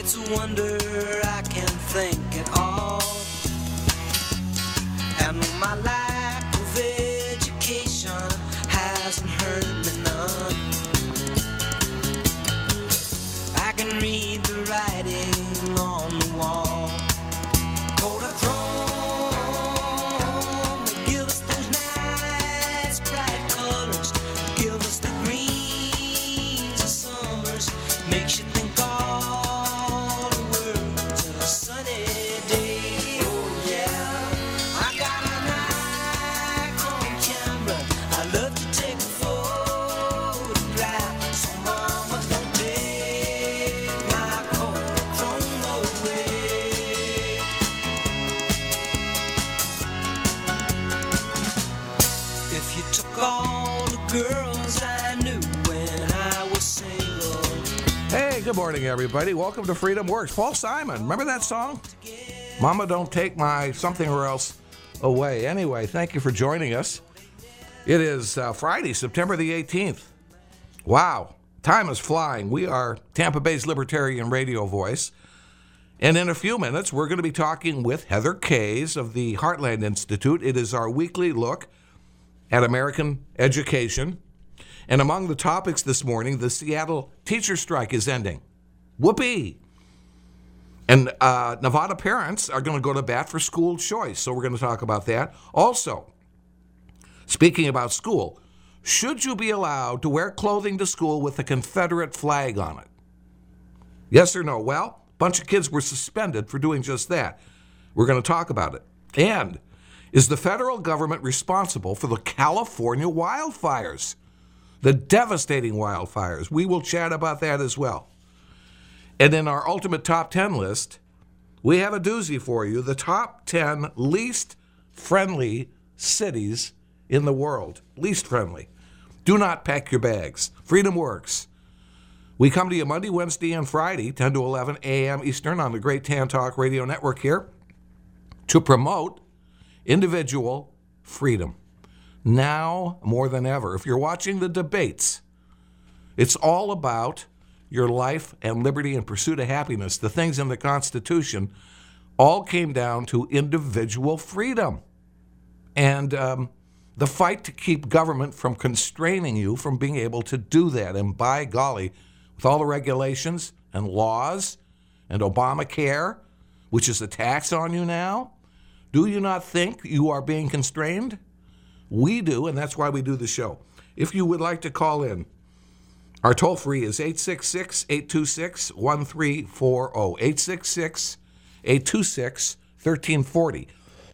It's a wonder I can think at all. And my lack of education hasn't hurt me none. I can read the writing on the wall. Kodachrome, give us those nice bright colors. Give us the greens of summers. Makes you think all the world's a sunny day. Oh yeah, I got an Nikon camera. I love to take a photograph. So mama, don't take my Kodachrome away. If you took all the girls I knew when I was single. Hey, good morning, everybody. Welcome to Freedom Works. Paul Simon, remember that song? Mama, don't take my something or else away. Anyway, thank you for joining us. It is Friday, September the 18th. Wow, time is flying. We are Tampa Bay's Libertarian Radio Voice. And in a few minutes, we're going to be talking with Heather Kays of the Heartland Institute. It is our weekly look at American education. And among the topics this morning, the Seattle teacher strike is ending. Whoopee! And Nevada parents are going to go to bat for school choice, so we're going to talk about that. Also, speaking about school, should you be allowed to wear clothing to school with a Confederate flag on it? Yes or no? Well, a bunch of kids were suspended for doing just that. We're going to talk about it. And is the federal government responsible for the California wildfires? The devastating wildfires. We will chat about that as well. And in our ultimate top 10 list, we have a doozy for you, the top 10 least friendly cities in the world. Least friendly. Do not pack your bags. Freedom Works. We come to you Monday, Wednesday, and Friday, 10 to 11 a.m. Eastern on the Great Tan Talk Radio Network here to promote individual freedom. Now more than ever, if you're watching the debates, it's all about your life and liberty and pursuit of happiness. The things in the Constitution all came down to individual freedom. And the fight to keep government from constraining you from being able to do that. And by golly, with all the regulations and laws and Obamacare, which is a tax on you now, do you not think you are being constrained? We do, and that's why we do the show. If you would like to call in, our toll-free is 866-826-1340, 866-826-1340.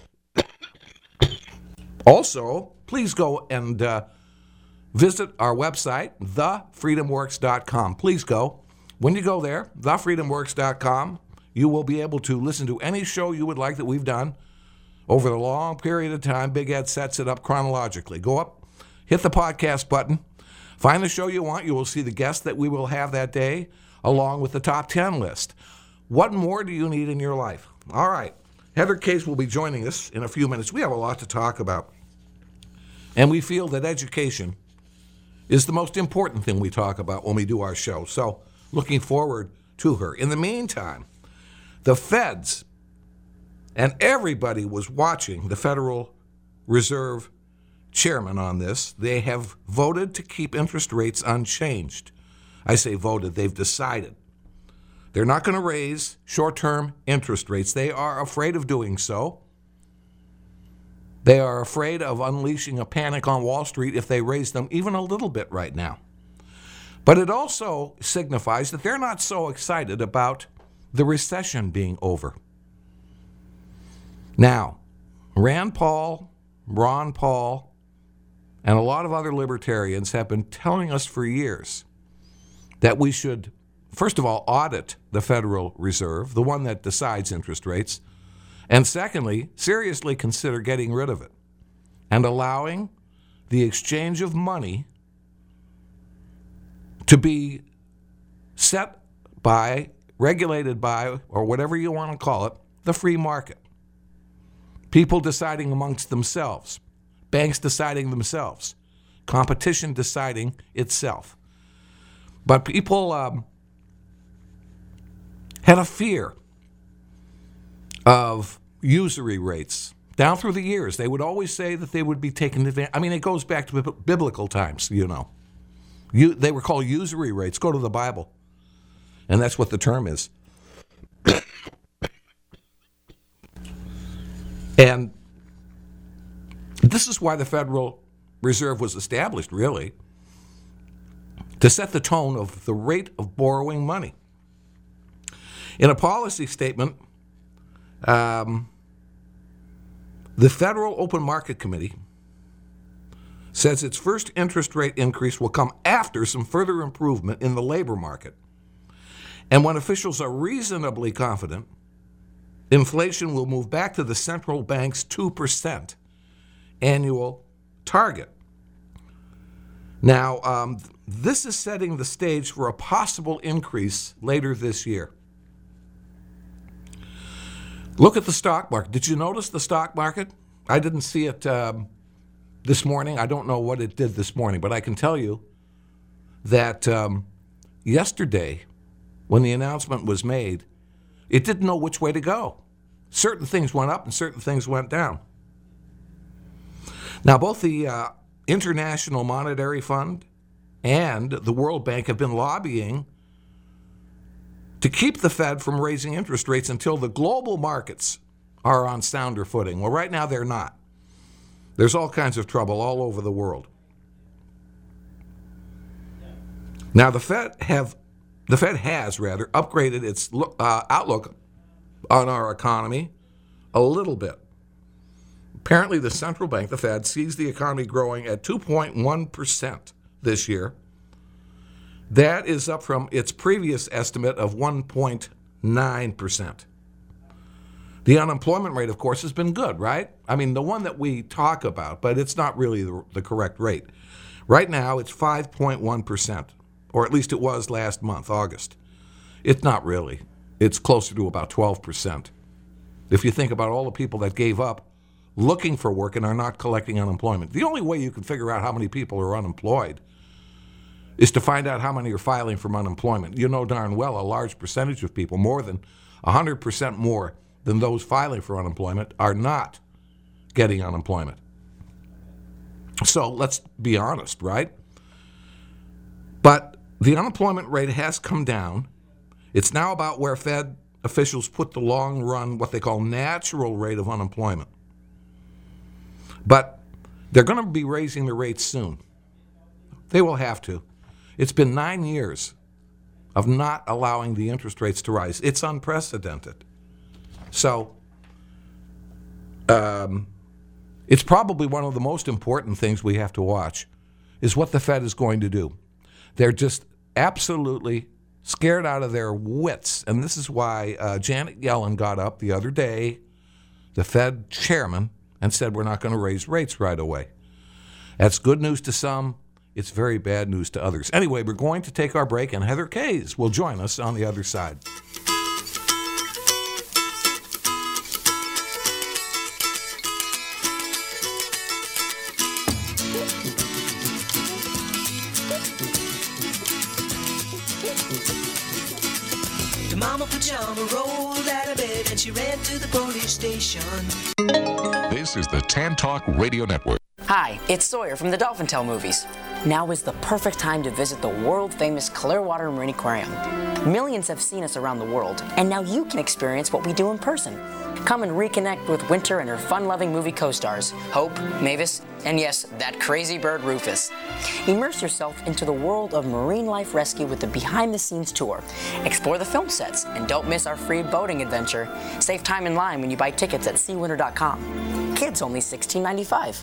Also, please go and visit our website, thefreedomworks.com. Please go. When you go there, thefreedomworks.com, you will be able to listen to any show you would like that we've done over the long period of time. Big Ed sets it up chronologically. Go up, hit the podcast button, find the show you want. You will see the guests that we will have that day, along with the top 10 list. What more do you need in your life? All right. Heather Kays will be joining us in a few minutes. We have a lot to talk about. And we feel that education is the most important thing we talk about when we do our show. So looking forward to her. In the meantime, the feds and everybody was watching the Federal Reserve chairman on this. They have voted to keep interest rates unchanged. I say voted, they've decided. They're not going to raise short-term interest rates. They are afraid of doing so. They are afraid of unleashing a panic on Wall Street if they raise them even a little bit right now. But it also signifies that they're not so excited about the recession being over. Now, Rand Paul, Ron Paul, and a lot of other libertarians have been telling us for years that we should, first of all, audit the Federal Reserve, the one that decides interest rates, and secondly, seriously consider getting rid of it and allowing the exchange of money to be set by, regulated by, or whatever you want to call it, the free market. People deciding amongst themselves, banks deciding themselves, competition deciding itself. But people had a fear of usury rates. Down through the years, they would always say that they would be taken advantage. I mean, it goes back to biblical times, you know. They were called usury rates. Go to the Bible. And that's what the term is. And this is why the Federal Reserve was established, really, to set the tone of the rate of borrowing money. In a policy statement, the Federal Open Market Committee says its first interest rate increase will come after some further improvement in the labor market. And when officials are reasonably confident, inflation will move back to the central bank's 2% annual target. Now, this is setting the stage for a possible increase later this year. Look at the stock market. Did you notice the stock market? I didn't see it this morning. I don't know what it did this morning, but I can tell you that yesterday, when the announcement was made, it didn't know which way to go. Certain things went up and certain things went down. Now, both the International Monetary Fund and the World Bank have been lobbying to keep the Fed from raising interest rates until the global markets are on sounder footing. Well, right now they're not. There's all kinds of trouble all over the world. Now, the Fed has upgraded its outlook on our economy a little bit. Apparently, the central bank, the Fed, sees the economy growing at 2.1% this year. That is up from its previous estimate of 1.9%. The unemployment rate, of course, has been good, right? I mean, the one that we talk about, but it's not really the correct rate. Right now, it's 5.1%, or at least it was last month, August. It's not really. It's closer to about 12%. If you think about all the people that gave up looking for work and are not collecting unemployment. The only way you can figure out how many people are unemployed is to find out how many are filing for unemployment. You know darn well a large percentage of people, more than 100% more than those filing for unemployment, are not getting unemployment. So let's be honest, right? But the unemployment rate has come down. It's now about where Fed officials put the long run, what they call natural rate of unemployment. But they're going to be raising the rates soon. They will have to. It's been 9 years of not allowing the interest rates to rise. It's unprecedented. So it's probably one of the most important things we have to watch is what the Fed is going to do. They're just absolutely scared out of their wits. And this is why Janet Yellen got up the other day, the Fed chairman, and said we're not going to raise rates right away. That's good news to some. It's very bad news to others. Anyway, we're going to take our break, and Heather Kays will join us on the other side. The mama pajama rolled out of bed and she ran to the police station. This is the Tan Talk Radio Network. Hi, it's Sawyer from the Dolphin Tale movies. Now is the perfect time to visit the world-famous Clearwater Marine Aquarium. Millions have seen us around the world, and now you can experience what we do in person. Come and reconnect with Winter and her fun-loving movie co-stars, Hope, Mavis, and yes, that crazy bird Rufus. Immerse yourself into the world of marine life rescue with the behind-the-scenes tour. Explore the film sets, and don't miss our free boating adventure. Save time in line when you buy tickets at SeaWinter.com. Kids only $16.95.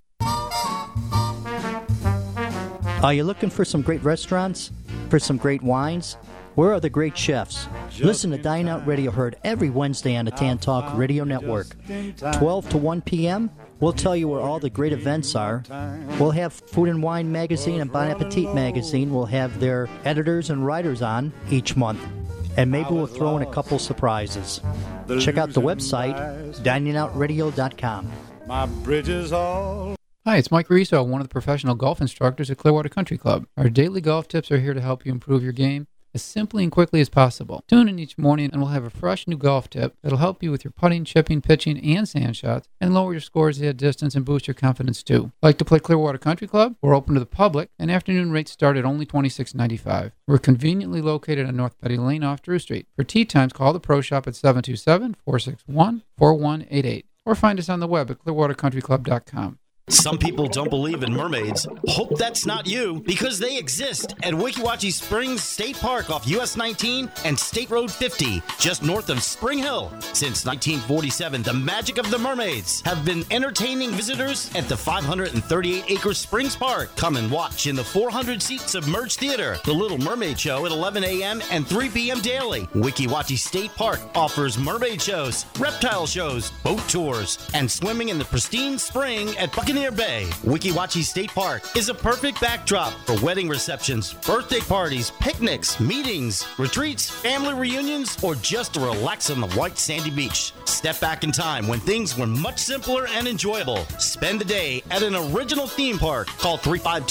Are you looking for some great restaurants? For some great wines? Where are the great chefs? Listen to Dine Out Radio, heard every Wednesday on the Tan Talk Radio Network. 12 to 1 p.m., we'll tell you where all the great events are. We'll have Food and Wine Magazine and Bon Appetit Magazine. We'll have their editors and writers on each month. And maybe we'll throw in a couple surprises. Check out the website, diningoutradio.com. My bridges all. Hi, it's Mike Riso, one of the professional golf instructors at Clearwater Country Club. Our daily golf tips are here to help you improve your game, as simply and quickly as possible. Tune in each morning and we'll have a fresh new golf tip that'll help you with your putting, chipping, pitching, and sand shots, and lower your scores at distance and boost your confidence too. Like to play Clearwater Country Club? We're open to the public, and afternoon rates start at only $26.95. We're conveniently located on North Betty Lane off Drew Street. For tee times, call the Pro Shop at 727-461-4188 or find us on the web at clearwatercountryclub.com. Some people don't believe in mermaids. Hope that's not you, because they exist at Weeki Wachee Springs State Park off US 19 and State Road 50, just north of Spring Hill. Since 1947, the magic of the mermaids have been entertaining visitors at the 538-acre Springs Park. Come and watch in the 400-seat submerged theater, the Little Mermaid Show at 11 a.m. and 3 p.m. daily. Weeki Wachee State Park offers mermaid shows, reptile shows, boat tours, and swimming in the pristine spring at Buccaneer Bay. Weeki Wachee State Park is a perfect backdrop for wedding receptions, birthday parties, picnics, meetings, retreats, family reunions, or just to relax on the white sandy beach. Step back in time when things were much simpler and enjoyable. Spend the day at an original theme park. Call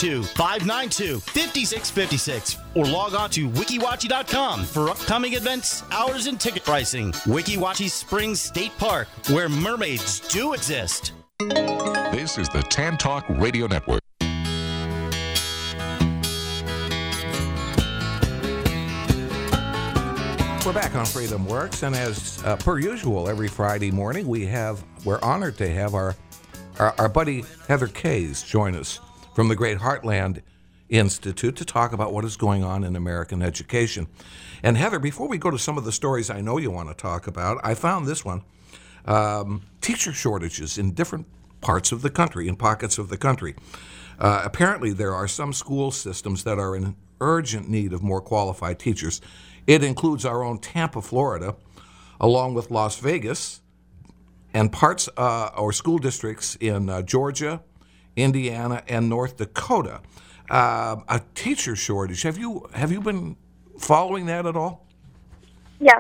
352-592-5656 or log on to wikiwachee.com for upcoming events, hours, and ticket pricing. Weeki Wachee Springs State Park, where mermaids do exist. This is the Tan Talk Radio Network. We're back on Freedom Works, and as per usual, every Friday morning we're honored to have our buddy Heather Kays join us from the Great Heartland Institute to talk about what is going on in American education. And Heather, before we go to some of the stories I know you want to talk about, I found this one. Teacher shortages in different parts of the country, in pockets of the country. Apparently, there are some school systems that are in urgent need of more qualified teachers. It includes our own Tampa, Florida, along with Las Vegas, and parts or school districts in Georgia, Indiana, and North Dakota. A teacher shortage. Have you been following that at all? Yes.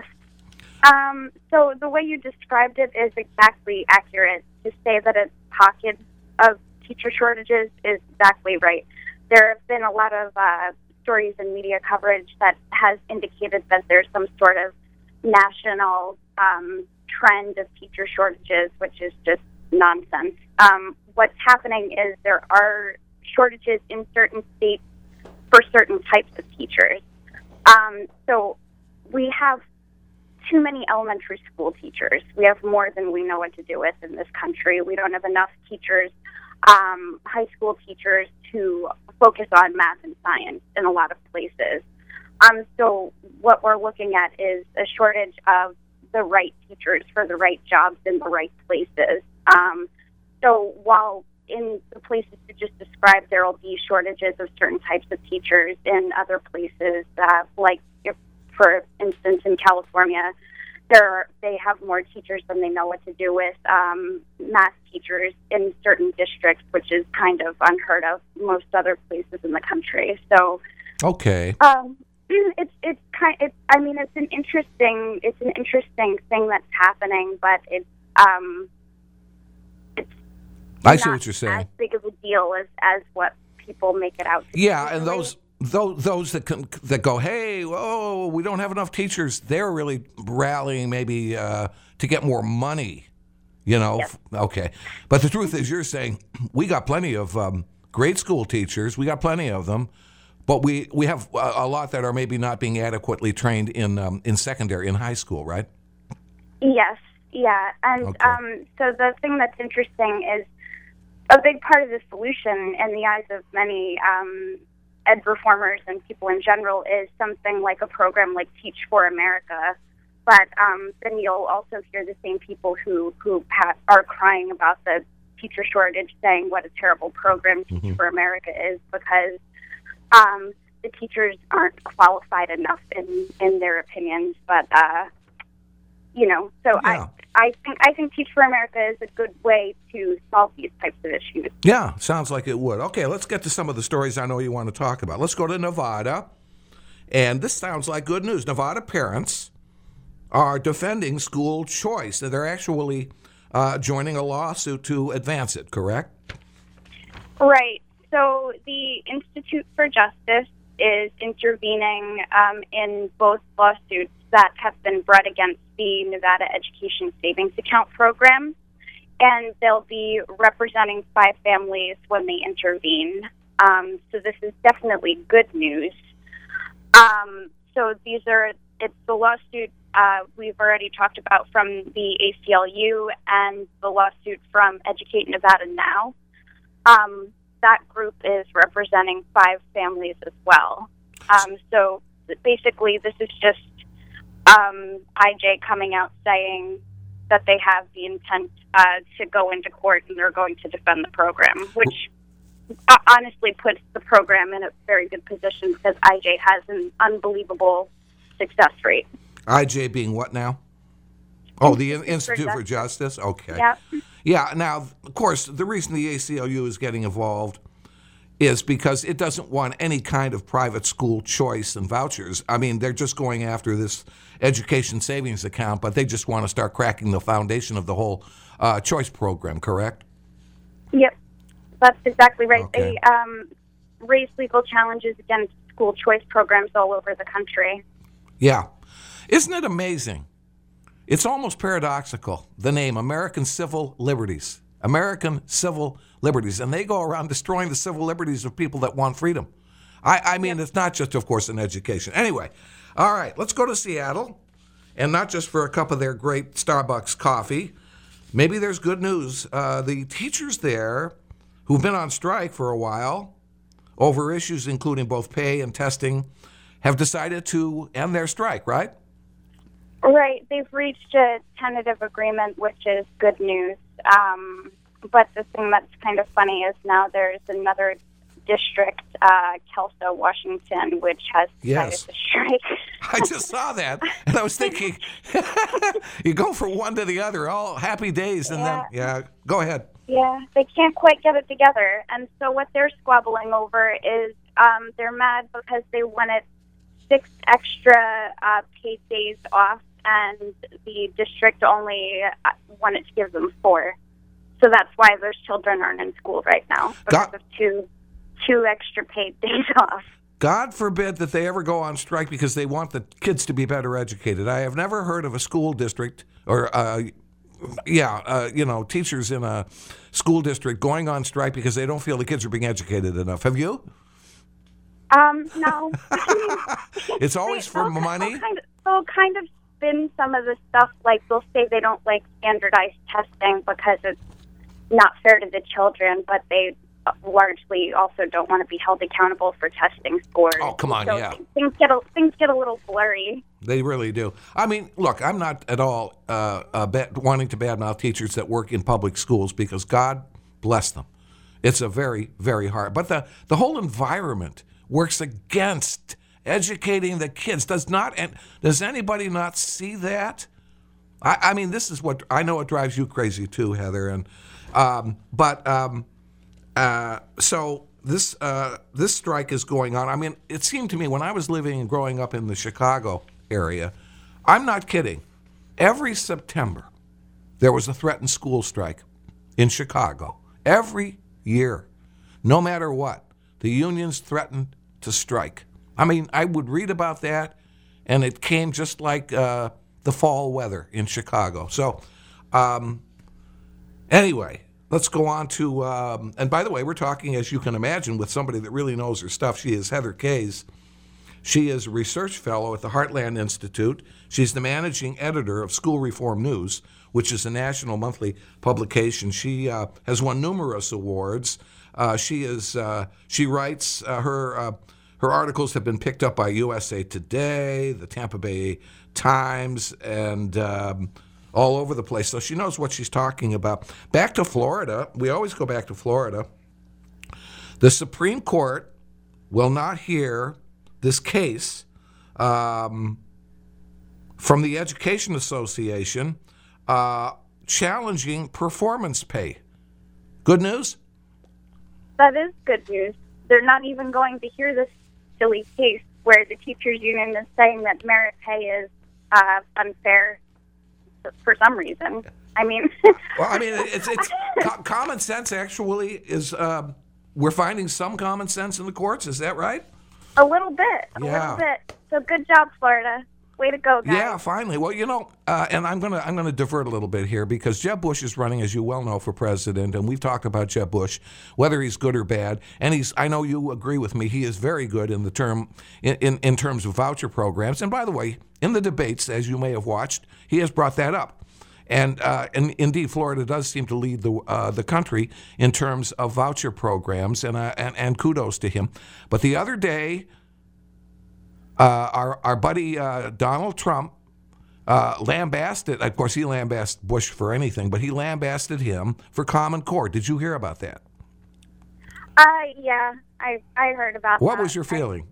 So the way you described it is exactly accurate. To say that it's pockets of teacher shortages is exactly right. There have been a lot of stories and media coverage that has indicated that there's some sort of national trend of teacher shortages, which is just nonsense. What's happening is there are shortages in certain states for certain types of teachers. So we have too many elementary school teachers. We have more than we know what to do with in this country. We don't have enough teachers, high school teachers, to focus on math and science in a lot of places. So what we're looking at is a shortage of the right teachers for the right jobs in the right places. So while in the places you just described, there will be shortages of certain types of teachers, in other places, like for instance, in California, they have more teachers than they know what to do with. Math teachers in certain districts, which is kind of unheard of most other places in the country. So, okay, it's an interesting thing that's happening, but it's I see what you're saying. As big of a deal as what people make it out to be. Yeah, and those that go, hey, whoa, we don't have enough teachers, they're really rallying maybe to get more money, you know. Yes. Okay. But the truth is, you're saying we got plenty of grade school teachers, we got plenty of them, but we have a lot that are maybe not being adequately trained in secondary, in high school, right? Yes, yeah. And okay. So the thing that's interesting is a big part of the solution in the eyes of many ed reformers and people in general is something like a program like Teach for America. But then you'll also hear the same people who are crying about the teacher shortage, saying what a terrible program Teach for America is, because the teachers aren't qualified enough in their opinions. But so yeah. I think Teach for America is a good way to solve these types of issues. Yeah, sounds like it would. Okay, let's get to some of the stories I know you want to talk about. Let's go to Nevada, and this sounds like good news. Nevada parents are defending school choice. They're actually joining a lawsuit to advance it, correct? Right. So the Institute for Justice is intervening in both lawsuits that have been brought against the Nevada Education Savings Account program, and they'll be representing 5 families when they intervene. So this is definitely good news. So it's the lawsuit we've already talked about from the ACLU and the lawsuit from Educate Nevada Now. That group is representing 5 families as well. So basically, this is just IJ coming out saying that they have the intent to go into court and they're going to defend the program, which honestly puts the program in a very good position because IJ has an unbelievable success rate. IJ being what now? Oh, the Institute for Justice? Okay. Yep. Yeah, now, of course, the reason the ACLU is getting involved is because it doesn't want any kind of private school choice and vouchers. I mean, they're just going after this education savings account, but they just want to start cracking the foundation of the whole choice program, correct? Yep, that's exactly right. Okay. They raise legal challenges against school choice programs all over the country. Yeah. Isn't it amazing? It's almost paradoxical, the name American Civil Liberties. American Civil Liberties. And they go around destroying the civil liberties of people that want freedom. I mean, It's not just, of course, in education. Anyway, all right, let's go to Seattle. And not just for a cup of their great Starbucks coffee. Maybe there's good news. The teachers there who've been on strike for a while over issues including both pay and testing have decided to end their strike, right? Right. They've reached a tentative agreement, which is good news. But the thing that's kind of funny is now there's another district, Kelso, Washington, which has decided to strike. I just saw that, and I was thinking, you go from one to the other, all happy days, and then, go ahead. Yeah, they can't quite get it together. And so what they're squabbling over is they're mad because they wanted 6 extra paid days off, and the district only wanted to give them 4. So that's why those children aren't in school right now, because of two extra paid days off. God forbid that they ever go on strike because they want the kids to be better educated. I have never heard of a school district or, teachers in a school district going on strike because they don't feel the kids are being educated enough. Have you? No. It's always for money? They'll kind of spin some of the stuff, like they'll say they don't like standardized testing because it's not fair to the children, but they largely also don't want to be held accountable for testing scores. Oh, come on, so things get a little blurry. They really do. I mean, look, I'm not at all wanting to badmouth teachers that work in public schools because God bless them. It's a very, very hard. But the whole environment works against educating the kids. Does anybody not see that? I mean, this is what I know. It drives you crazy too, Heather. And so this strike is going on. I mean, it seemed to me when I was living and growing up in the Chicago area, I'm not kidding. Every September, there was a threatened school strike in Chicago. Every year, no matter what, the unions threatened to strike. I mean, I would read about that, and it came just like the fall weather in Chicago. So, anyway, let's go on to, and by the way, we're talking, as you can imagine, with somebody that really knows her stuff. She is Heather Kays. She is a research fellow at the Heartland Institute. She's the managing editor of School Reform News, which is a national monthly publication. She has won numerous awards. She writes, her articles have been picked up by USA Today, the Tampa Bay Times, and all over the place. So she knows what she's talking about. Back to Florida. We always go back to Florida. The Supreme Court will not hear this case from the Education Association challenging performance pay. Good news? That is good news. They're not even going to hear this silly case where the teachers union is saying that merit pay is unfair for some reason. I mean, well, I mean, it's common sense. Actually, is we're finding some common sense in the courts. Is that right? A little bit. A Yeah. little bit. So good job, Florida. Way to go, guys. Yeah, finally. Well, and I'm gonna divert a little bit here because Jeb Bush is running, as you well know, for president, and we've talked about Jeb Bush, whether he's good or bad. And I know you agree with me. He is very good in terms of voucher programs. And by the way, in the debates, as you may have watched, he has brought that up. And indeed, Florida does seem to lead the country in terms of voucher programs, and kudos to him. But the other day, our buddy Donald Trump lambasted. Of course, he lambasted Bush for anything, but he lambasted him for Common Core. Did you hear about that? Yeah, I heard about that. What was your feeling?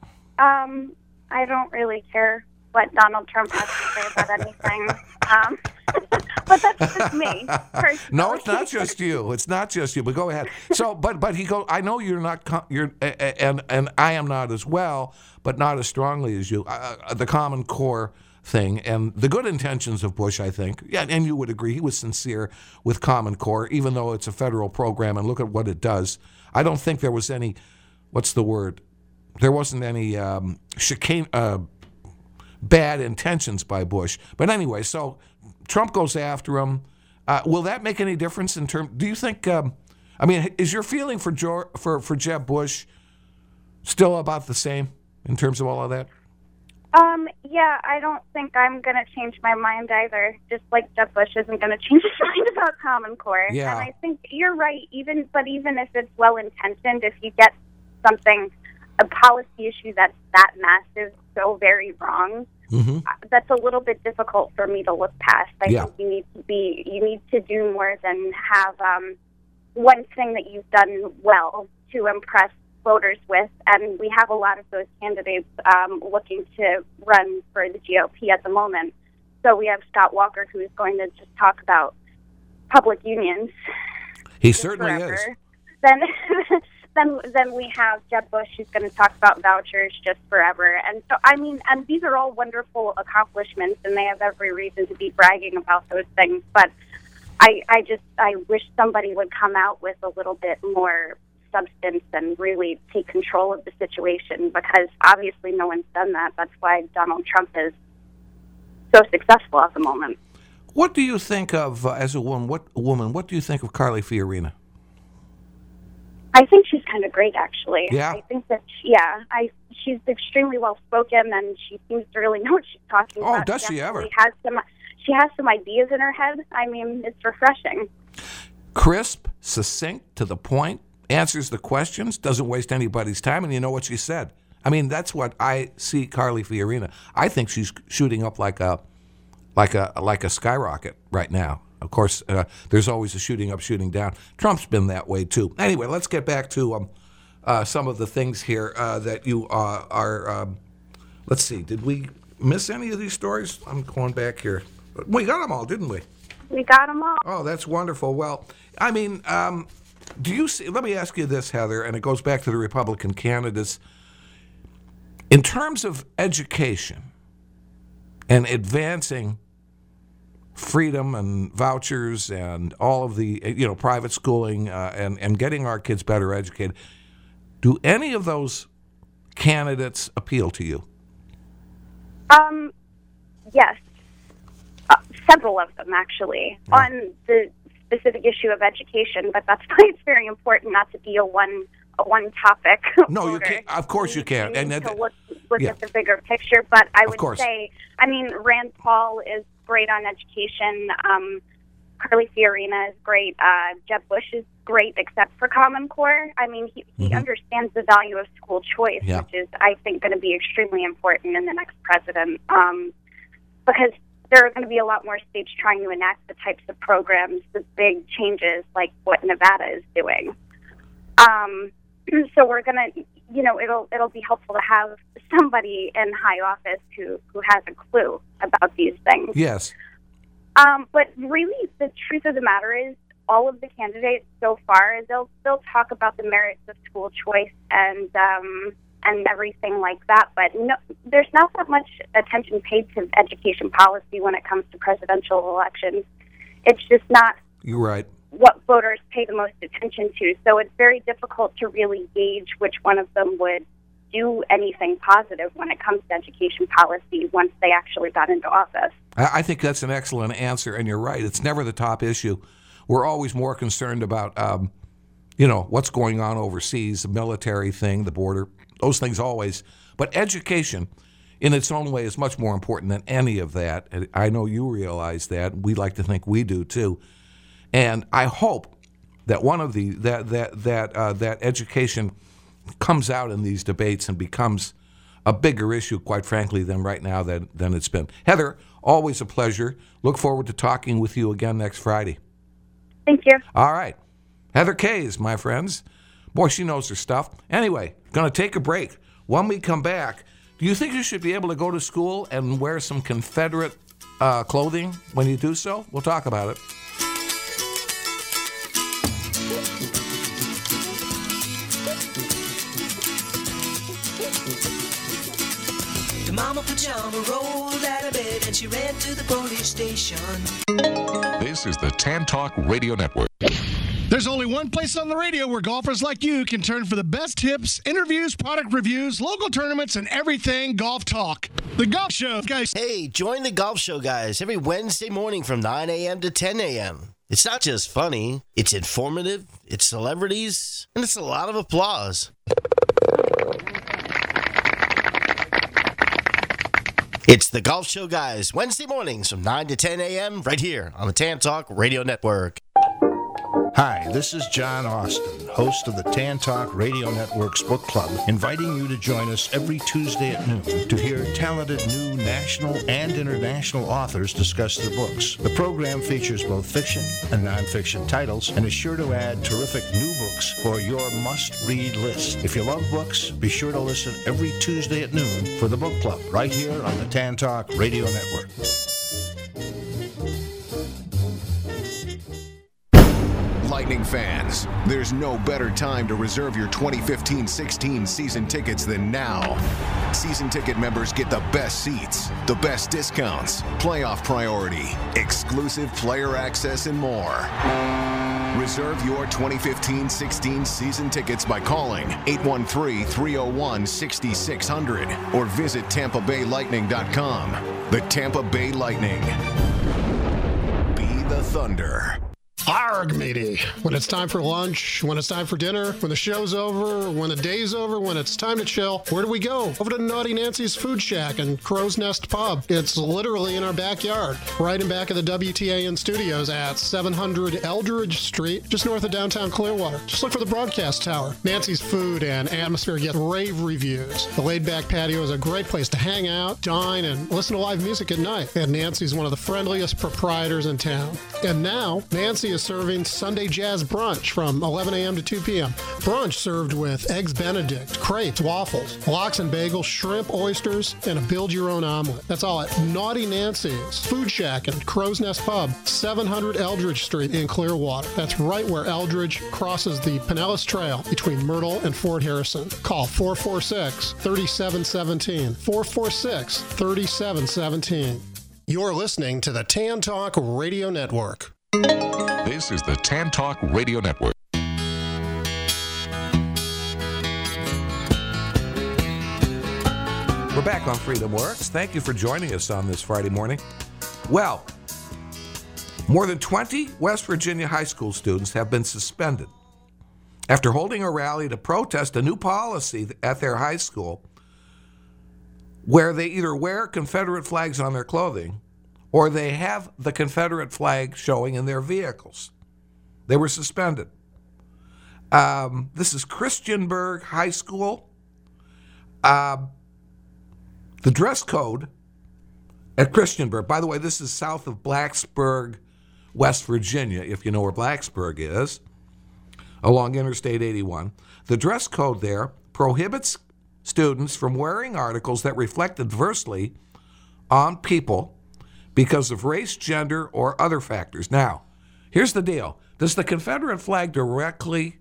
I don't really care what Donald Trump has to say about anything. But that's just me. Personally. No, it's not just you. It's not just you. But go ahead. So, but he goes. I know you're not. And I am not as well, but not as strongly as you. The Common Core thing and the good intentions of Bush, I think. Yeah, and you would agree he was sincere with Common Core, even though it's a federal program. And look at what it does. I don't think there was any. What's the word? There wasn't any chicane. Bad intentions by Bush. But anyway, so Trump goes after him. Will that make any difference in terms? Do you think? Is your feeling for Jeb Bush still about the same in terms of all of that? Yeah, I don't think I'm going to change my mind either. Just like Jeb Bush isn't going to change his mind about Common Core. Yeah. And I think you're right. Even if it's well intentioned, if you get a policy issue that's that massive, so very wrong, that's a little bit difficult for me to look past. I think you need to do more than have one thing that you've done well to impress voters with, and we have a lot of those candidates looking to run for the GOP at the moment. So we have Scott Walker, who is going to just talk about public unions. He certainly forever. is. Then we have Jeb Bush, who's going to talk about vouchers just forever. And so, and these are all wonderful accomplishments, and they have every reason to be bragging about those things. But I wish somebody would come out with a little bit more substance and really take control of the situation, because obviously no one's done that. That's why Donald Trump is so successful at the moment. What do you think of, as a woman, what do you think of Carly Fiorina? I think she's kind of great, actually. Yeah. I think that, she's extremely well-spoken, and she seems to really know what she's talking about. Oh, does she ever? She has some ideas in her head. I mean, it's refreshing. Crisp, succinct, to the point, answers the questions, doesn't waste anybody's time, and you know what she said. I mean, that's what I see Carly Fiorina. I think she's shooting up like a skyrocket right now. Of course, there's always a shooting up, shooting down. Trump's been that way, too. Anyway, let's get back to some of the things here that you are let's see. Did we miss any of these stories? I'm going back here. We got them all, didn't we? We got them all. Oh, that's wonderful. Well, I mean, do you see? Let me ask you this, Heather, and it goes back to the Republican candidates. In terms of education and advancing freedom and vouchers and all of the private schooling and getting our kids better educated, do any of those candidates appeal to you? Yes. Several of them, actually, on the specific issue of education, but that's why it's very important not to be a one topic. No, voter. You can't. Of course you can't. You need to look at the bigger picture. But I would say, Rand Paul is great on education. Carly Fiorina is great. Jeb Bush is great, except for Common Core. I mean, he understands the value of school choice, which is, I think, going to be extremely important in the next president, because there are going to be a lot more states trying to enact the types of programs, the big changes like what Nevada is doing. So we're going to, it'll be helpful to have somebody in high office who has a clue about these things. Yes. But really, the truth of the matter is, all of the candidates so far, they'll talk about the merits of school choice and everything like that. But no, there's not that much attention paid to education policy when it comes to presidential elections. It's just not. You're right. What voters pay the most attention to. So it's very difficult to really gauge which one of them would do anything positive when it comes to education policy once they actually got into office. I think that's an excellent answer, and you're right. It's never the top issue. We're always more concerned about, what's going on overseas, the military thing, the border, those things always. But education, in its own way, is much more important than any of that. And I know you realize that. We like to think we do too. And I hope that one of that education comes out in these debates and becomes a bigger issue, quite frankly, than right now than it's been. Heather, always a pleasure. Look forward to talking with you again next Friday. Thank you. All right. Heather Kays, my friends. Boy, she knows her stuff. Anyway, going to take a break. When we come back, do you think you should be able to go to school and wear some Confederate clothing when you do so? We'll talk about it. The mama pajama rolled out of bed and she ran to the police station. This is the Tan Talk Radio Network. There's only one place on the radio where golfers like you can turn for the best tips, interviews, product reviews, local tournaments, and everything golf talk. The Golf Show, guys. Hey, join the Golf Show, guys, every Wednesday morning from 9 a.m. to 10 a.m. It's not just funny, it's informative, it's celebrities, and it's a lot of applause. It's the Golf Show, guys, Wednesday mornings from 9 to 10 a.m. right here on the Tan Talk Radio Network. Hi, this is John Austin, host of the Tan Talk Radio Network's Book Club, inviting you to join us every Tuesday at noon to hear talented new national and international authors discuss their books. The program features both fiction and nonfiction titles and is sure to add terrific new books for your must-read list. If you love books, be sure to listen every Tuesday at noon for the Book Club right here on the Tan Talk Radio Network. Lightning fans, there's no better time to reserve your 2015-16 season tickets than now. Season ticket members get the best seats, the best discounts, playoff priority, exclusive player access, and more. Reserve your 2015-16 season tickets by calling 813-301-6600 or visit TampaBayLightning.com. The Tampa Bay Lightning. Be the Thunder. Arg, matey. When it's time for lunch, when it's time for dinner, when the show's over, when the day's over, when it's time to chill, where do we go? Over to Naughty Nancy's Food Shack and Crow's Nest Pub. It's literally in our backyard, right in back of the WTAN studios at 700 Eldridge Street, just north of downtown Clearwater. Just look for the broadcast tower. Nancy's food and atmosphere get rave reviews. The laid-back patio is a great place to hang out, dine, and listen to live music at night. And Nancy's one of the friendliest proprietors in town. And now, Nancy is serving Sunday Jazz Brunch from 11 a.m. to 2 p.m. Brunch served with Eggs Benedict, crepes, waffles, lox and bagels, shrimp, oysters, and a build-your-own omelet. That's all at Naughty Nancy's Food Shack and Crow's Nest Pub, 700 Eldridge Street in Clearwater. That's right where Eldridge crosses the Pinellas Trail between Myrtle and Fort Harrison. Call 446-3717. 446-3717. You're listening to the Tan Talk Radio Network. This is the Tan Talk Radio Network. We're back on Freedom Works. Thank you for joining us on this Friday morning. Well, more than 20 West Virginia high school students have been suspended after holding a rally to protest a new policy at their high school where they either wear Confederate flags on their clothing or they have the Confederate flag showing in their vehicles. They were suspended. This is Christiansburg High School. The dress code at Christiansburg, by the way, this is south of Blacksburg, West Virginia, if you know where Blacksburg is, along Interstate 81. The dress code there prohibits students from wearing articles that reflect adversely on people because of race, gender, or other factors. Now, here's the deal. Does the Confederate flag directly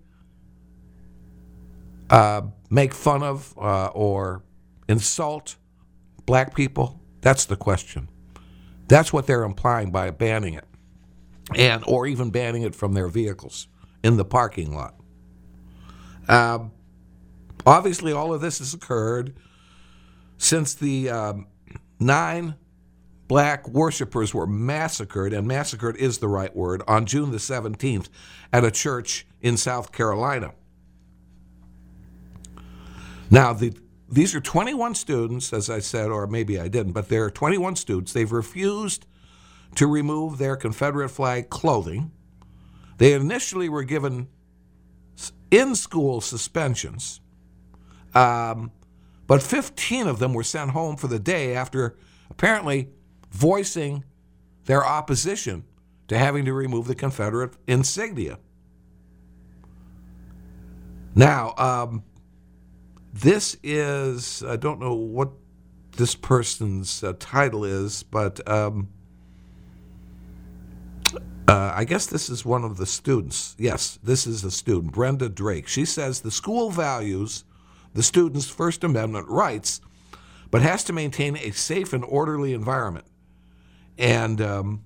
make fun of or insult black people? That's the question. That's what they're implying by banning it, or even banning it from their vehicles in the parking lot. Obviously, all of this has occurred since the 9 black worshipers were massacred, and massacred is the right word, on June the 17th at a church in South Carolina. Now, these are 21 students, as I said, or maybe I didn't, but there are 21 students. They've refused to remove their Confederate flag clothing. They initially were given in-school suspensions, but 15 of them were sent home for the day after apparently voicing their opposition to having to remove the Confederate insignia. Now, this is, I don't know what this person's title is, but I guess this is one of the students. Yes, this is the student, Brenda Drake. She says the school values the students' First Amendment rights, but has to maintain a safe and orderly environment. And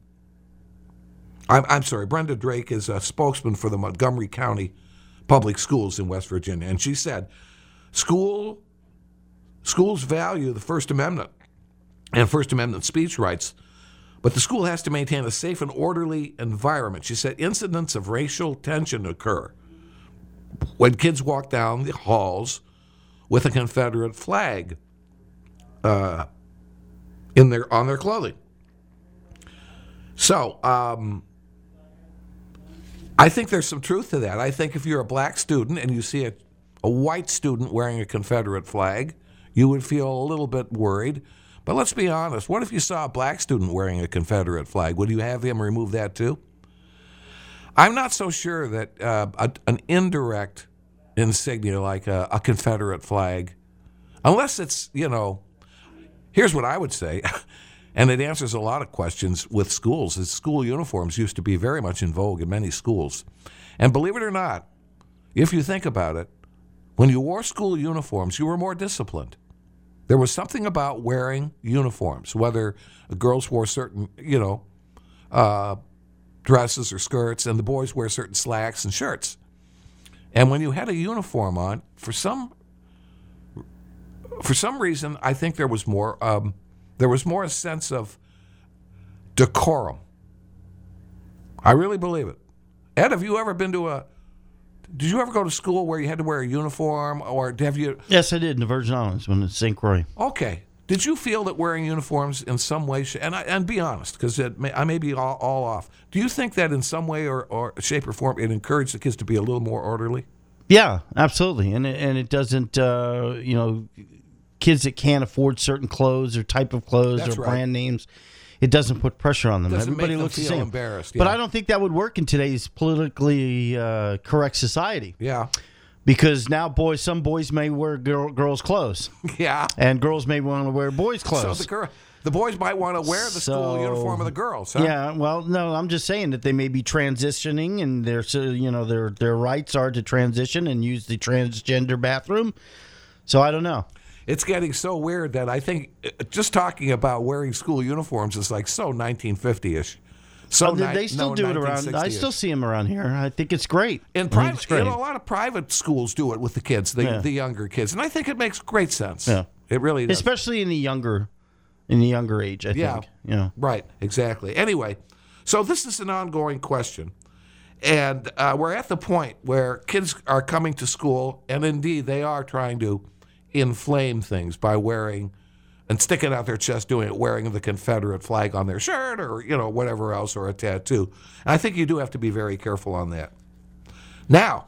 I'm sorry, Brenda Drake is a spokesman for the Montgomery County Public Schools in West Virginia. And she said, schools value the First Amendment and First Amendment speech rights, but the school has to maintain a safe and orderly environment. She said incidents of racial tension occur when kids walk down the halls with a Confederate flag on their clothing. So I think there's some truth to that. I think if you're a black student and you see a white student wearing a Confederate flag, you would feel a little bit worried. But let's be honest. What if you saw a black student wearing a Confederate flag? Would you have him remove that too? I'm not so sure that an indirect insignia like a Confederate flag, unless it's, here's what I would say, and it answers a lot of questions with schools, is school uniforms used to be very much in vogue in many schools. And believe it or not, if you think about it, when you wore school uniforms, you were more disciplined. There was something about wearing uniforms, whether girls wore certain, dresses or skirts, and the boys wear certain slacks and shirts. And when you had a uniform on, for some reason, I think there was more a sense of decorum. I really believe it. Ed, have you ever been did you ever go to school where you had to wear a uniform, or have you? Yes, I did in the Virgin Islands when it's St. Croix. Okay. Did you feel that wearing uniforms in some way, and be honest, because I may be all off, do you think that in some way or shape or form it encouraged the kids to be a little more orderly? Yeah, absolutely. And it doesn't, kids that can't afford certain clothes or type of clothes That's or right. brand names, it doesn't put pressure on them. Doesn't Everybody make them looks the feel same. embarrassed. But yeah. I don't think that would work in today's politically correct society. Yeah. Because now some boys may wear girls' clothes. Yeah. And girls may want to wear boys' clothes. So the boys might want to wear the school uniform of the girls, huh? Yeah, well, no, I'm just saying that they may be transitioning, and their rights are to transition and use the transgender bathroom. So I don't know. It's getting so weird that I think just talking about wearing school uniforms is like so 1950-ish. So they still do it around. I still see them around here. I think it's great. In private, a lot of private schools do it with the kids, the younger kids, and I think it makes great sense. Yeah, it really does. Especially in the younger age. I think. Yeah, right, exactly. Anyway, so this is an ongoing question, and we're at the point where kids are coming to school, and indeed they are trying to inflame things by wearing and sticking out their chest, wearing the Confederate flag on their shirt or, whatever else, or a tattoo. And I think you do have to be very careful on that. Now,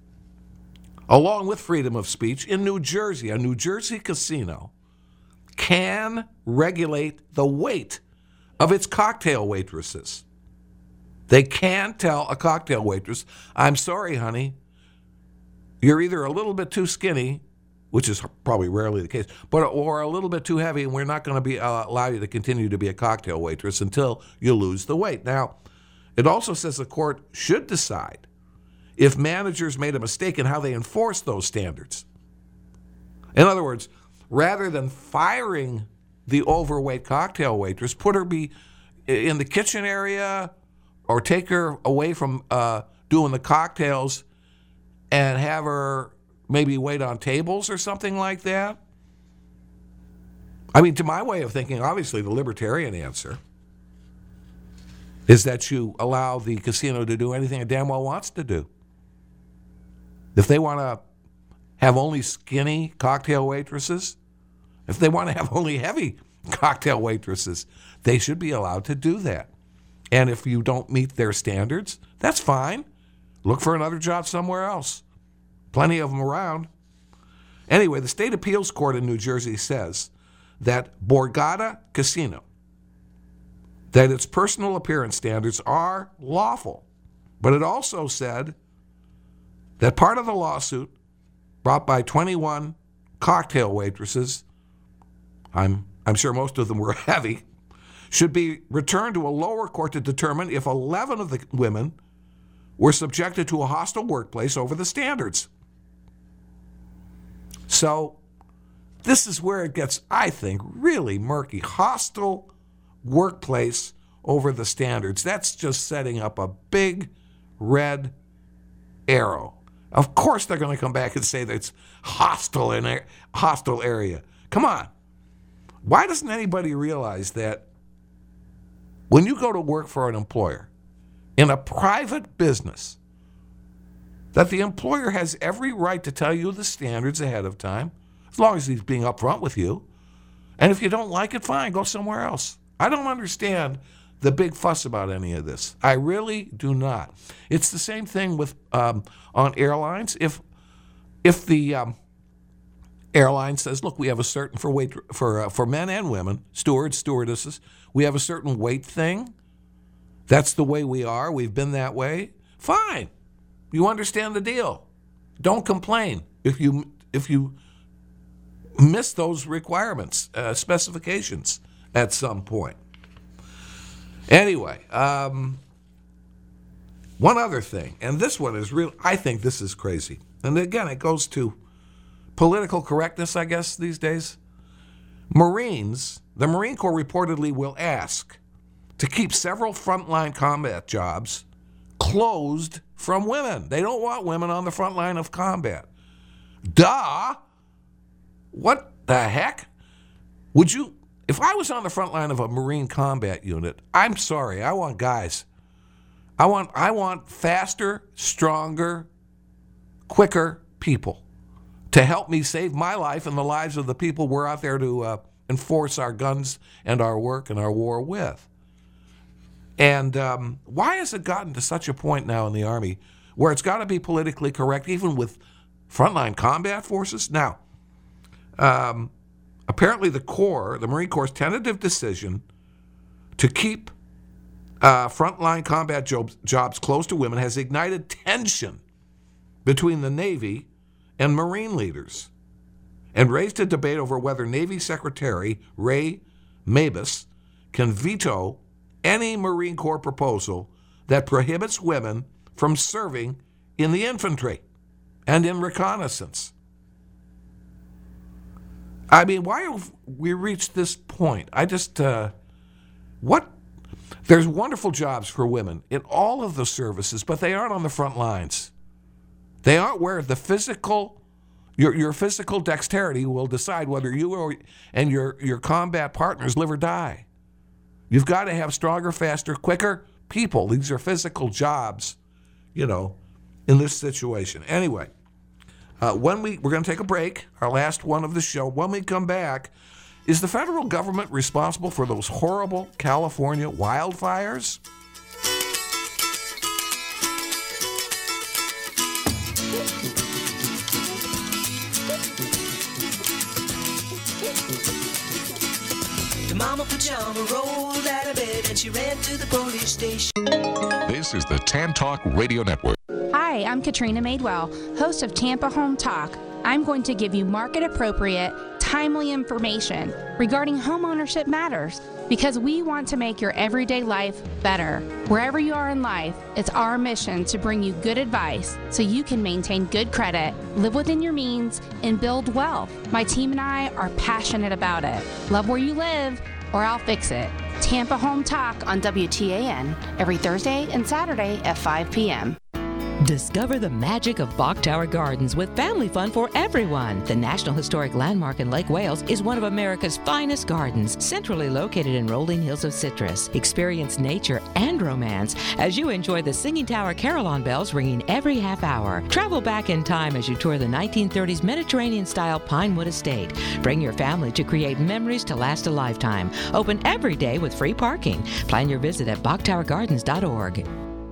along with freedom of speech, in New Jersey, a New Jersey casino can regulate the weight of its cocktail waitresses. They can tell a cocktail waitress, I'm sorry, honey, you're either a little bit too skinny, which is probably rarely the case, or a little bit too heavy, and we're not going to allow you to continue to be a cocktail waitress until you lose the weight. Now, it also says the court should decide if managers made a mistake in how they enforce those standards. In other words, rather than firing the overweight cocktail waitress, put her in the kitchen area or take her away from doing the cocktails and have her maybe wait on tables or something like that. I mean, to my way of thinking, obviously the libertarian answer is that you allow the casino to do anything it damn well wants to do. If they want to have only skinny cocktail waitresses, if they want to have only heavy cocktail waitresses, they should be allowed to do that. And if you don't meet their standards, that's fine. Look for another job somewhere else. Plenty of them around. Anyway, the state appeals court in New Jersey says that Borgata Casino, that its personal appearance standards are lawful. But it also said that part of the lawsuit brought by 21 cocktail waitresses, I'm sure most of them were heavy, should be returned to a lower court to determine if 11 of the women were subjected to a hostile workplace over the standards. So this is where it gets, I think, really murky. Hostile workplace over the standards. That's just setting up a big red arrow. Of course they're going to come back and say that it's hostile in a hostile area. Come on. Why doesn't anybody realize that when you go to work for an employer in a private business, that the employer has every right to tell you the standards ahead of time, as long as he's being upfront with you. And if you don't like it, fine, go somewhere else. I don't understand the big fuss about any of this. I really do not. It's the same thing with on airlines. If the airline says, look, we have a certain for men and women, stewards, stewardesses, we have a certain weight thing. That's the way we are. We've been that way. Fine. You understand the deal. Don't complain if you miss those requirements, specifications at some point. Anyway, one other thing, and this one is real. I think this is crazy. And again, it goes to political correctness, I guess, these days. Marines, the Marine Corps reportedly will ask to keep several frontline combat jobs closed from women. They don't want women on the front line of combat. Duh! What the heck? Would you, if I was on the front line of a Marine combat unit, I'm sorry, I want guys. I want faster, stronger, quicker people to help me save my life and the lives of the people we're out there to enforce our guns and our work and our war with. And why has it gotten to such a point now in the Army where it's got to be politically correct, even with frontline combat forces? Now, apparently the Marine Corps' tentative decision to keep frontline combat jobs closed to women has ignited tension between the Navy and Marine leaders and raised a debate over whether Navy Secretary Ray Mabus can veto any Marine Corps proposal that prohibits women from serving in the infantry and in reconnaissance. I mean, why have we reached this point? There's wonderful jobs for women in all of the services, but they aren't on the front lines. They aren't where the your physical dexterity will decide whether you and your combat partners live or die. You've got to have stronger, faster, quicker people. These are physical jobs, in this situation. Anyway, we're going to take a break, our last one of the show. When we come back, is the federal government responsible for those horrible California wildfires? The mama pajama rolled out of bed and she ran to the police station. This is the Tan Talk Radio Network. Hi, I'm Katrina Madewell, host of Tampa Home Talk. I'm going to give you market-appropriate, timely information regarding homeownership matters because we want to make your everyday life better. Wherever you are in life, it's our mission to bring you good advice so you can maintain good credit, live within your means, and build wealth. My team and I are passionate about it. Love where you live, or I'll fix it. Tampa Home Talk on WTAN every Thursday and Saturday at 5 p.m. Discover the magic of Bok Tower Gardens with family fun for everyone. The National Historic Landmark in Lake Wales is one of America's finest gardens, centrally located in rolling hills of citrus. Experience nature and romance as you enjoy the Singing Tower carillon bells ringing every half hour. Travel back in time as you tour the 1930s Mediterranean-style Pinewood Estate. Bring your family to create memories to last a lifetime. Open every day with free parking. Plan your visit at boktowergardens.org.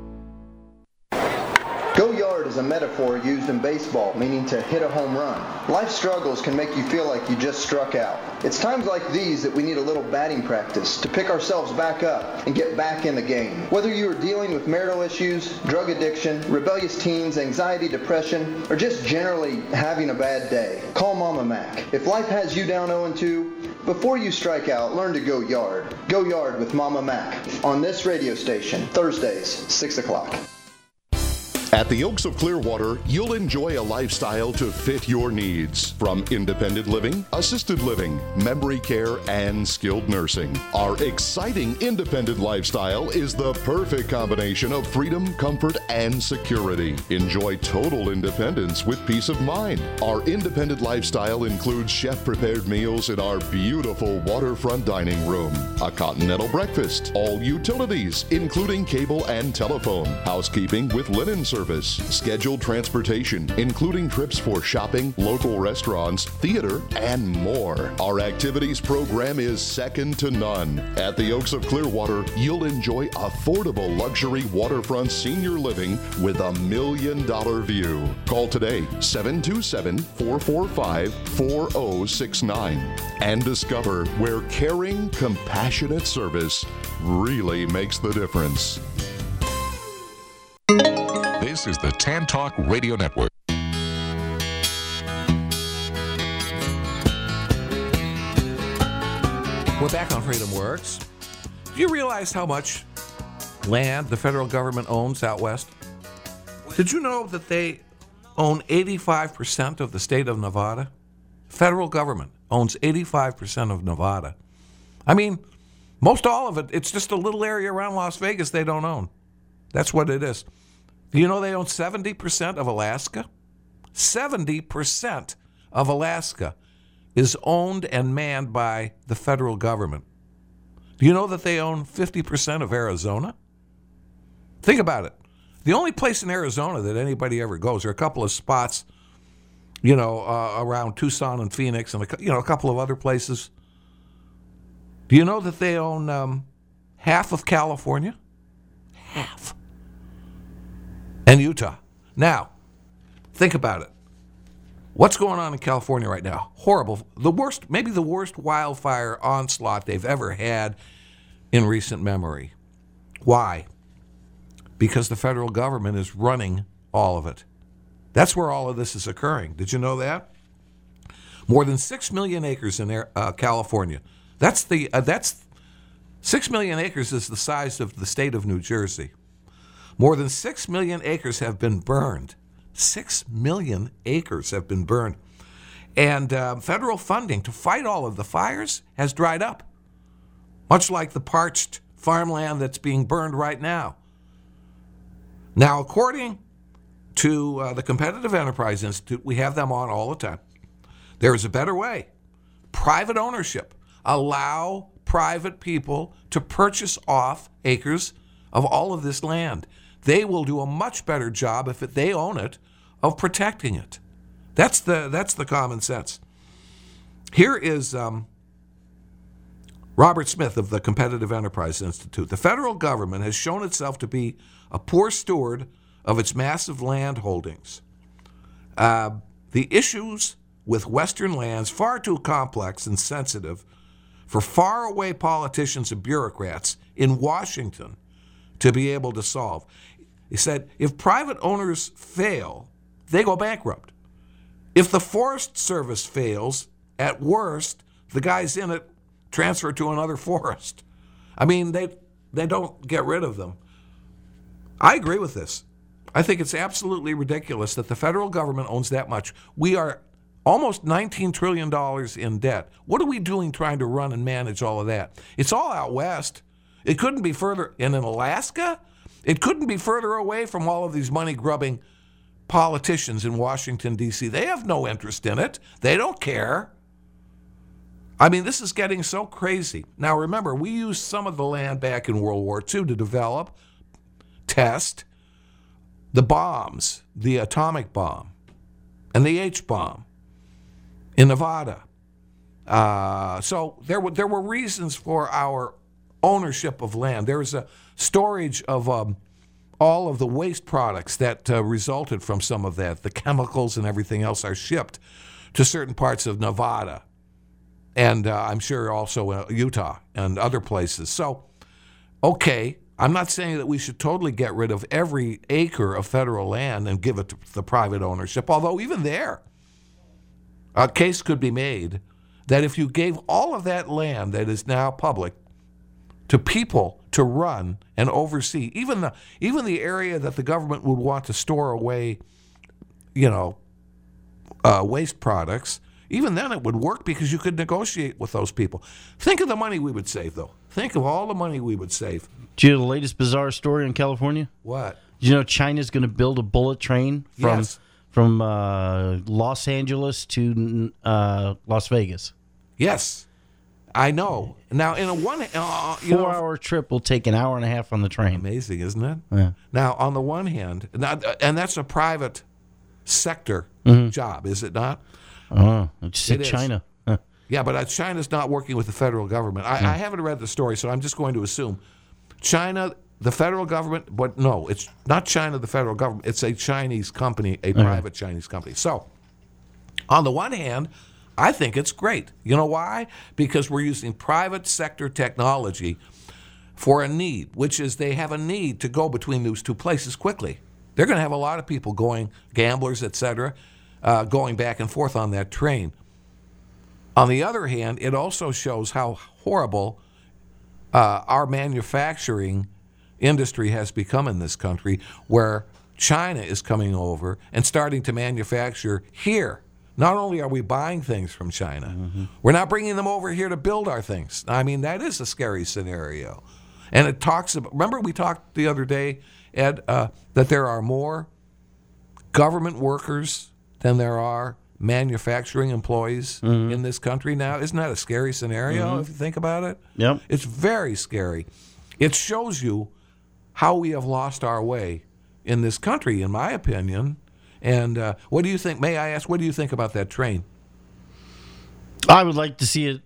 Go yard is a metaphor used in baseball, meaning to hit a home run. Life struggles can make you feel like you just struck out. It's times like these that we need a little batting practice to pick ourselves back up and get back in the game. Whether you are dealing with marital issues, drug addiction, rebellious teens, anxiety, depression, or just generally having a bad day, call Mama Mac. If life has you down 0-2, before you strike out, learn to go yard. Go yard with Mama Mac on this radio station, Thursdays, 6 o'clock. At the Oaks of Clearwater, you'll enjoy a lifestyle to fit your needs. From independent living, assisted living, memory care, and skilled nursing. Our exciting independent lifestyle is the perfect combination of freedom, comfort, and security. Enjoy total independence with peace of mind. Our independent lifestyle includes chef-prepared meals in our beautiful waterfront dining room, a continental breakfast, all utilities, including cable and telephone, housekeeping with linen service, scheduled transportation, including trips for shopping, local restaurants, theater, and more. Our activities program is second to none. At the Oaks of Clearwater, you'll enjoy affordable luxury waterfront senior living with $1 million view. Call today, 727-445-4069, and discover where caring, compassionate service really makes the difference. This is the Tan Talk Radio Network. We're back on Freedom Works. Do you realize how much land the federal government owns out west? Did you know that they own 85% of the state of Nevada? Federal government owns 85% of Nevada. I mean, most all of it, it's just a little area around Las Vegas they don't own. That's what it is. Do you know they own 70% of Alaska? 70% of Alaska is owned and manned by the federal government. Do you know that they own 50% of Arizona? Think about it. The only place in Arizona that anybody ever goes are a couple of spots, around Tucson and Phoenix and, a couple of other places. Do you know that they own half of California? Half. And Utah. Now, think about it. What's going on in California right now? Horrible. Maybe the worst wildfire onslaught they've ever had in recent memory. Why? Because the federal government is running all of it. That's where all of this is occurring. Did you know that? More than 6 million acres in California. That's 6 million acres is the size of the state of New Jersey. More than 6 million acres have been burned. 6 million acres have been burned. And federal funding to fight all of the fires has dried up, much like the parched farmland that's being burned right now. Now, according to the Competitive Enterprise Institute, we have them on all the time, there is a better way. Private ownership. Allow private people to purchase off acres of all of this land. They will do a much better job, if they own it, of protecting it. That's the common sense. Here is Robert Smith of the Competitive Enterprise Institute. The federal government has shown itself to be a poor steward of its massive land holdings. The issues with Western lands far too complex and sensitive for faraway politicians and bureaucrats in Washington to be able to solve. He said, if private owners fail, they go bankrupt. If the Forest Service fails, at worst, the guys in it transfer to another forest. I mean, they don't get rid of them. I agree with this. I think it's absolutely ridiculous that the federal government owns that much. We are almost $19 trillion in debt. What are we doing trying to run and manage all of that? It's all out west. It couldn't be further. And in Alaska, It couldn't be further away from all of these money-grubbing politicians in Washington, D.C. They have no interest in it. They don't care. I mean, this is getting so crazy. Now, remember, we used some of the land back in World War II to develop, test the bombs, the atomic bomb and the H-bomb in Nevada. So there were reasons for our ownership of land. There was a storage of all of the waste products that resulted from some of that. The chemicals and everything else are shipped to certain parts of Nevada, and I'm sure also Utah and other places. So, okay, I'm not saying that we should totally get rid of every acre of federal land and give it to the private ownership, although even there, a case could be made that if you gave all of that land that is now public to people to run and oversee, even the area that the government would want to store away, waste products, even then it would work because you could negotiate with those people. Think of the money we would save, though. Think of all the money we would save. Do you know the latest bizarre story in California? What? Do you know China's going to build a bullet train from Los Angeles to Las Vegas? Yes, I know. Now, in a 4-hour trip will take an hour and a half on the train. Amazing, isn't it? Yeah. Now, on the one hand, and that's a private sector job, is it not? Oh, it's China. Huh. Yeah, but China's not working with the federal government. I haven't read the story, so I'm just going to assume China, the federal government, but no, it's not China, the federal government. It's a Chinese company, a private Chinese company. So, on the one hand, I think it's great. You know why? Because we're using private sector technology for a need, which is they have a need to go between those two places quickly. They're going to have a lot of people going, gamblers, etc., going back and forth on that train. On the other hand, it also shows how horrible our manufacturing industry has become in this country, where China is coming over and starting to manufacture here. Not only are we buying things from China, we're not bringing them over here to build our things. I mean, that is a scary scenario. And it talks about, remember we talked the other day, Ed, that there are more government workers than there are manufacturing employees in this country now. Isn't that a scary scenario if you think about it? Yep. It's very scary. It shows you how we have lost our way in this country, in my opinion. And what do you think? May I ask, what do you think about that train? I would like to see it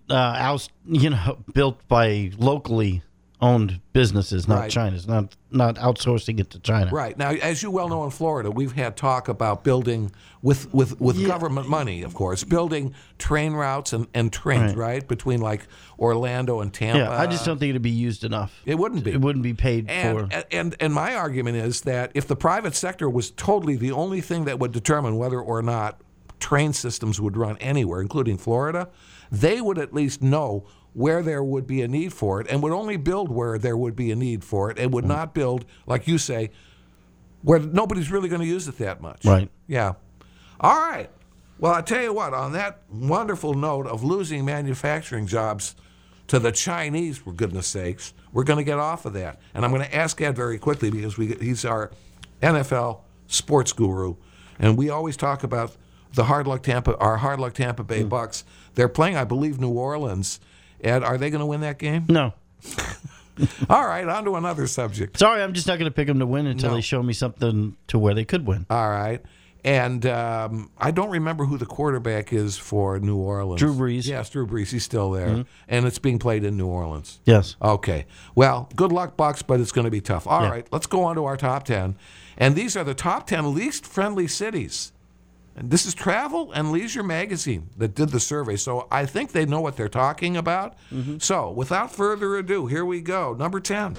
built by locally owned businesses, not China's, not outsourcing it to China. Right. Now, as you well know, in Florida, we've had talk about building, with government money, of course, building train routes and trains, right, between like Orlando and Tampa. Yeah, I just don't think it'd be used enough. It wouldn't be. It wouldn't be paid for. And my argument is that if the private sector was totally the only thing that would determine whether or not train systems would run anywhere, including Florida, they would at least know where there would be a need for it and would only build where there would be a need for it and would not build, like you say, where nobody's really going to use it that much. Right. Yeah. All right. Well, I tell you what, on that wonderful note of losing manufacturing jobs to the Chinese, for goodness sakes, we're going to get off of that. And I'm going to ask Ed very quickly because he's our NFL sports guru. And we always talk about our Hard Luck Tampa Bay Bucks. They're playing, I believe, New Orleans. Ed, are they going to win that game? No. All right, on to another subject. Sorry, I'm just not going to pick them to win until they show me something to where they could win. All right. And I don't remember who the quarterback is for New Orleans. Drew Brees. Yes, Drew Brees. He's still there. And it's being played in New Orleans. Yes. Okay. Well, good luck, Bucks, but it's going to be tough. All right, let's go on to our top 10. And these are the top 10 least friendly cities. And this is Travel and Leisure Magazine that did the survey, so I think they know what they're talking about. So, without further ado, here we go. Number 10,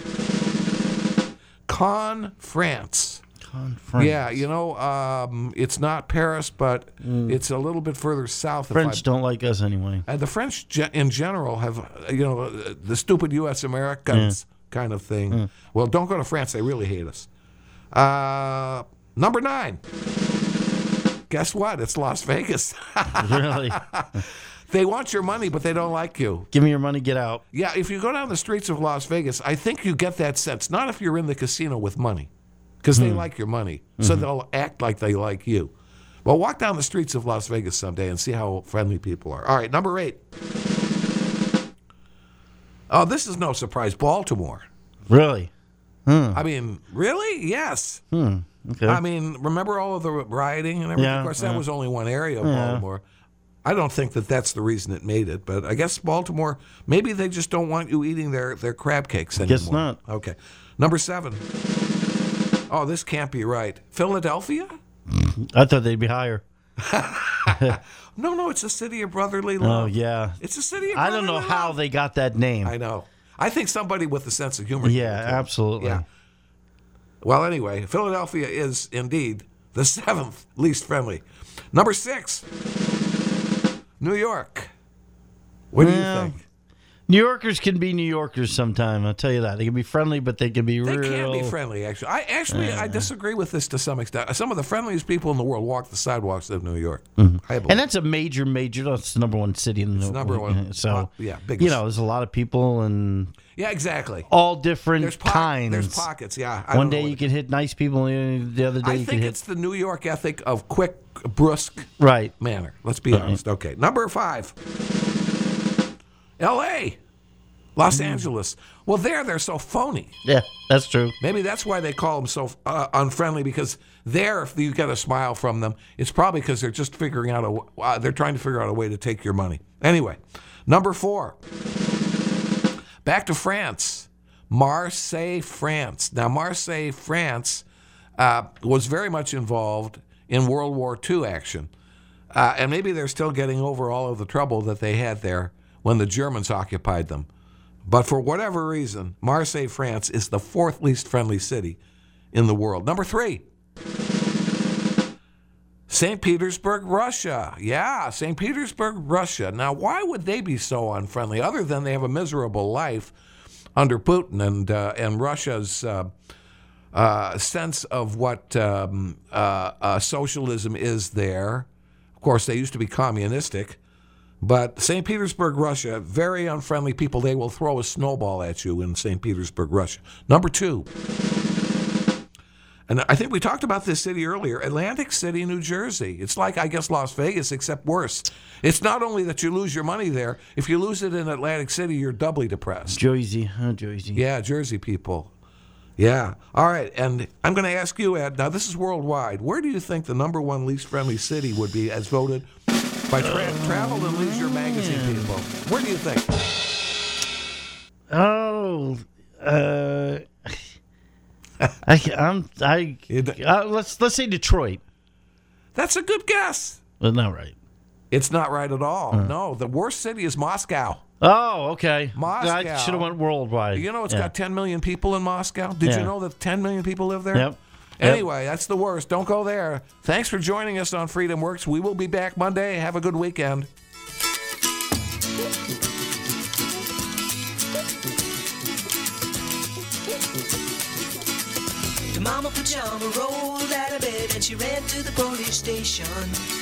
Cannes, France. Cannes, France. Yeah, it's not Paris, but it's a little bit further south. French don't like us anyway. The French in general have, the stupid U.S. Americans kind of thing. Well, don't go to France. They really hate us. Number 9. guess what? It's Las Vegas. Really? They want your money, but they don't like you. Give me your money, get out. Yeah, if you go down the streets of Las Vegas, I think you get that sense. Not if you're in the casino with money, because they like your money, so they'll act like they like you. Well, walk down the streets of Las Vegas someday and see how friendly people are. All right, number 8. Oh, this is no surprise. Baltimore. Really? I mean, really? Yes. Okay. I mean, remember all of the rioting and everything? Yeah, Of course, that yeah. was only one area of Yeah. Baltimore. I don't think that that's the reason it made it, but I guess Baltimore, maybe they just don't want you eating their crab cakes anymore. Guess not. Okay. Number 7. Oh, this can't be right. Philadelphia? I thought they'd be higher. No, it's a city of brotherly love. Oh, yeah. It's a city of I brotherly don't know love. how they got that name. I know. I think somebody with a sense of humor. Yeah, absolutely. Yeah. Well, anyway, Philadelphia is indeed the 7th least friendly. Number 6, New York. What do you think? New Yorkers can be New Yorkers sometime. I'll tell you that. They can be friendly, but they can be They real. can be friendly, actually. I disagree with this to some extent. Some of the friendliest people in the world walk the sidewalks of New York. I believe. And that's a major, that's the number one city in the world. number one. So, Yeah, biggest. there's a lot of people and Yeah, exactly. all different There's kinds. There's pockets, yeah. One day you can hit nice people, and the other day I you can think hit. it's the New York ethic of quick, brusque Right. manner. Let's be honest. Okay. Number 5, L.A., Los Angeles. Well, they're so phony. Yeah, that's true. Maybe that's why they call them so unfriendly, because there, if you get a smile from them, it's probably because they're just figuring out they're trying to figure out a way to take your money. Anyway, number 4, back to France, Marseille, France. Now, Marseille, France was very much involved in World War II action, and maybe they're still getting over all of the trouble that they had there when the Germans occupied them. But for whatever reason, Marseille, France is the 4th least friendly city in the world. Number 3, St. Petersburg, Russia. Yeah, St. Petersburg, Russia. Now, why would they be so unfriendly, other than they have a miserable life under Putin and Russia's sense of what socialism is there? Of course, they used to be communistic. But St. Petersburg, Russia, very unfriendly people. They will throw a snowball at you in St. Petersburg, Russia. Number 2, and I think we talked about this city earlier, Atlantic City, New Jersey. It's like, I guess, Las Vegas, except worse. It's not only that you lose your money there. If you lose it in Atlantic City, you're doubly depressed. Jersey. Jersey. Yeah, Jersey people. Yeah. All right, and I'm going to ask you, Ed, now this is worldwide. Where do you think the number 1 least friendly city would be as voted by Travel and Leisure magazine people? Where do you think? Oh, let's say Detroit. That's a good guess. But not right. It's not right at all. No, the worst city is Moscow. Oh, okay. Moscow. I should have went worldwide. You know, it's got 10 million people in Moscow. Did you know that 10 million people live there? Yep. Anyway, that's the worst. Don't go there. Thanks for joining us on Freedom Works. We will be back Monday. Have a good weekend. The mama pajama rolled out of bed and she ran to the police station.